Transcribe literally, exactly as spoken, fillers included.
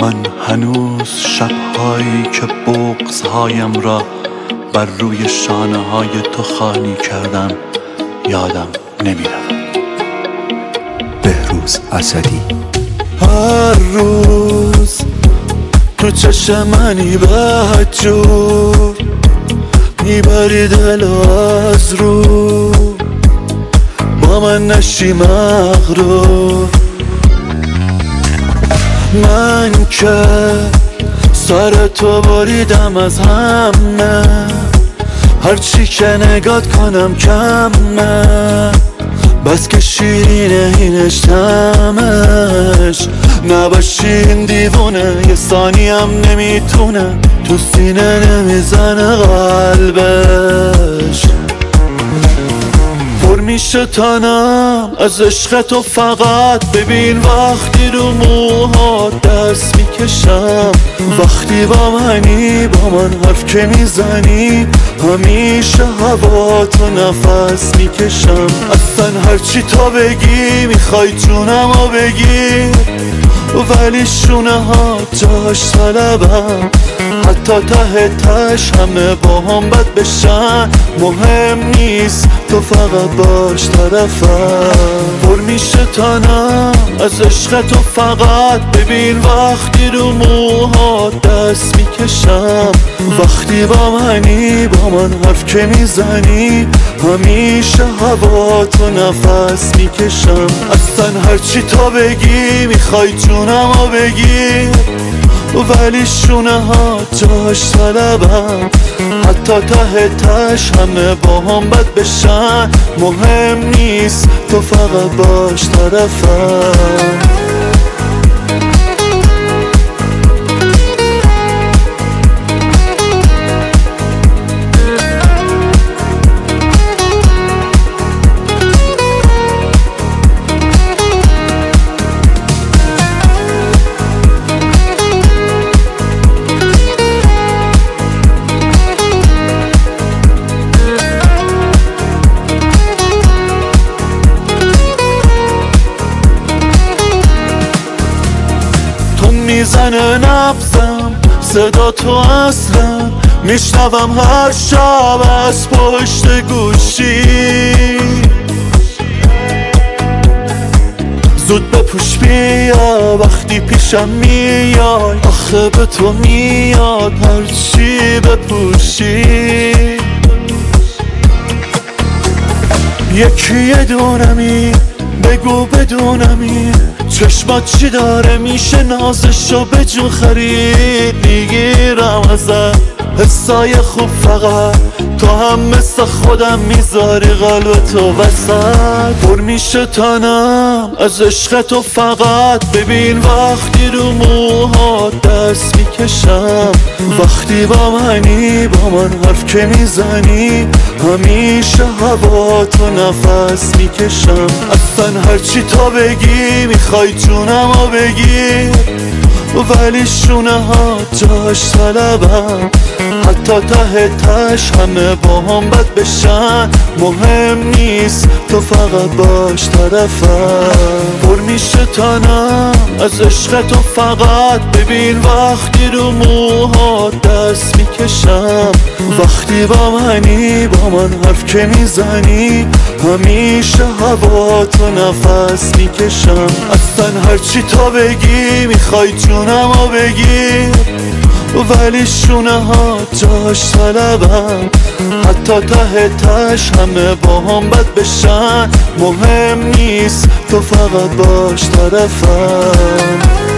من هنوز شبهایی که بغضهایم را بر روی شانه های تو خالی کردم یادم نمیرود. بهروز اسدی. هر روز تو چشم منی بدجور میبری دل از رو، با من نشی مغرور. من که سر تو بریدم از همه، هرچی که نگات کنم کمه، بس که شیرینه اینش تمش. نباشی این دیوونه یه ثانیم نمیتونه تو سینه نمیزنه قلبش. پر میشه تنم از عشق تو فقط، ببین وقتی رو موهات دست میکشم، وقتی با منی با من حرف که میزنی، همیشه هوا تو نفس میکشم. اصلا هرچی تا بگی میخوای جونمو بگی، ولی شونه ها جاش طلبم، حتی ته تش همه با هم بد بشن، مهم نیست تو فقط باش طرفم. پر میشه تنم از عشق تو فقط، ببین وقتی رو موهات دست میکشم، وقتی با منی با من حرف که میزنی، همیشه هوا تو نفس میکشم. اصلا هرچی تا بگی میخوای جونمو بگی، ولی شونه ها جاش طلبم، حتی ته تش همه با هم بد بشن، مهم نیست تو فقط باش طرفم. میزنه نبضم صدا تو اصلا، میشنوم هر شب از پشت گوشی. زود بپوش بیا وقتی پیشم میای، آخه به تو میاد هرچی بپوشی. یکی یه دونمی بگو بدونمی، چشمات چی داره میشه نازشو به جون خرید. میگیرم ازت حسای خوب فقط، تو هم مثل خودم میذاری قلب تو وسط. پر میشه تنم از عشق تو فقط، ببین وقتی رو موهات دست میکشم، وقتی با منی با من حرف که میزنی، همیشه هوا تو نفس میکشم. اصلا هرچی تا بگی میخوای جونمو بگی، ولی شونه ها جاش طلبم، حتی ته تش همه با هم بد بشن، مهم نیست تو فقط باش طرفم. پر میشه تنم از عشق تو فقط، ببین وقتی رو موهات دست میکشم، وقتی با منی با من حرف که میزنی، همیشه هوا تو نفس میکشم. اصلا هرچی تا بگی میخوای جونمو بگی، ولی شونه ها جاش طلبم، حتی ته تش همه با هم بد بشن، مهم نیست تو فقط باش طرفم.